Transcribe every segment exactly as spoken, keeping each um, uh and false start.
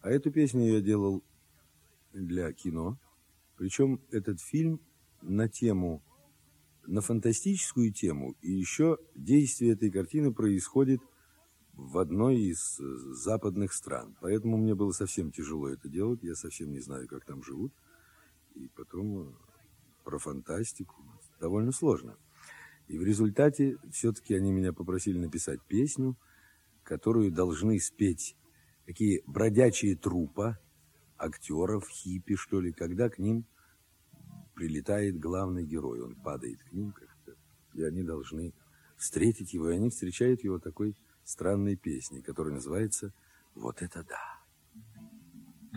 А эту песню я делал для кино. Причем этот фильм на тему, на фантастическую тему. И еще действие этой картины происходит в одной из западных стран. Поэтому мне было совсем тяжело это делать. Я совсем не знаю, как там живут. И потом про фантастику довольно сложно. И в результате все-таки они меня попросили написать песню, которую должны спеть такие бродячие труппа, актеров, хиппи, что ли, когда к ним прилетает главный герой. Он падает к ним как-то, и они должны встретить его. И они встречают его такой странной песней, которая называется «Вот это да».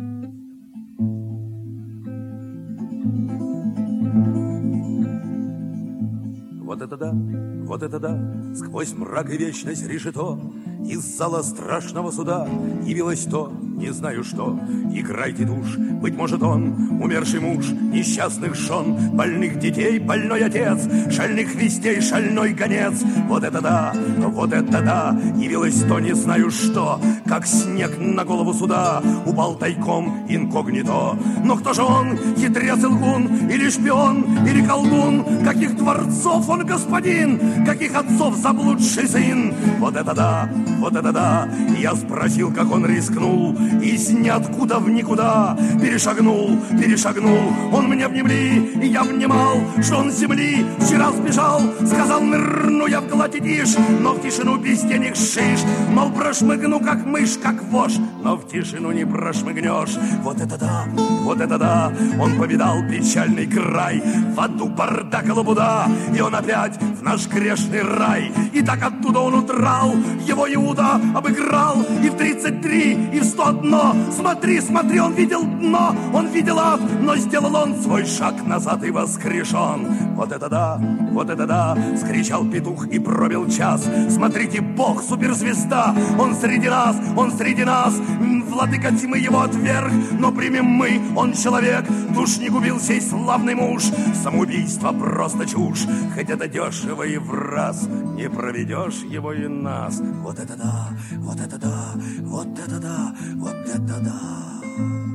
Вот это да, вот это да, сквозь мрак и вечность решето, из зала страшного суда явилось то, не знаю что. Играйте душ, быть может он, умерший муж, несчастных жен, больных детей, больной отец, шальных вестей, шальной гонец. Вот это да, вот это да, явилось то, не знаю что, как снег на голову суда упал тайком инкогнито. Но кто же он, хитрец и лгун, или шпион, или колдун, каких дворцов он господин, каких отцов заблудший сын? Вот это да, вот это да, я спросил, как он рискнул, и с ниоткуда в никуда перешагнул, перешагнул. Он мне внемли, и я внимал, что он с земли вчера сбежал. Сказал, нырну я в гладь и тишь, но в тишину без денег шиш. Мол, прошмыгну, как мышь, как вошь, но в тишину не прошмыгнешь. Вот это да, вот это да, он повидал печальный край, в аду бардак и лабуда, и он опять в наш грешный рай. И так оттуда он удрал, его Иуда обыграл, и в тридцать три, и в сто одно. Смотри, смотри, он видел дно, он видел ад, но сделал он свой шаг назад и воскрешен. Вот это да, вот это да, скричал петух и пробил час. Смотрите, Бог, суперзвезда, он среди нас, он среди нас. Владыка тьмы его отверг, но примем мы, он человек. Душ не губил сей славный муж, самоубийство просто чушь. Хоть это дешево и в раз, не проведешь его и нас. Вот это да, вот это да, вот это да, вот это да.